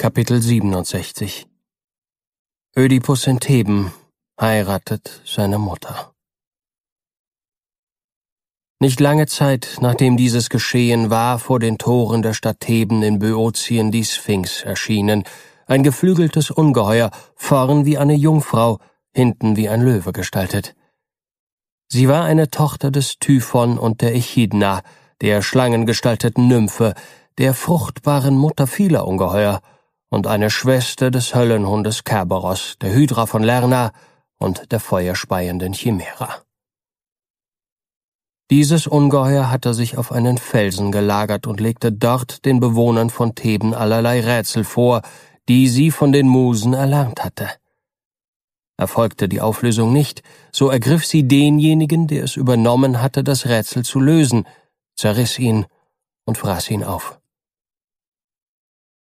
Kapitel 67 Ödipus in Theben heiratet seine Mutter. Nicht lange Zeit, nachdem dieses geschehen war, vor den Toren der Stadt Theben in Böotien die Sphinx erschienen, ein geflügeltes Ungeheuer, vorn wie eine Jungfrau, hinten wie ein Löwe gestaltet. Sie war eine Tochter des Typhon und der Echidna, der schlangengestalteten Nymphe, der fruchtbaren Mutter vieler Ungeheuer, und eine Schwester des Höllenhundes Kerberos, der Hydra von Lerna und der feuerspeienden Chimära. Dieses Ungeheuer hatte sich auf einen Felsen gelagert und legte dort den Bewohnern von Theben allerlei Rätsel vor, die sie von den Musen erlernt hatte. Erfolgte die Auflösung nicht, so ergriff sie denjenigen, der es übernommen hatte, das Rätsel zu lösen, zerriss ihn und fraß ihn auf.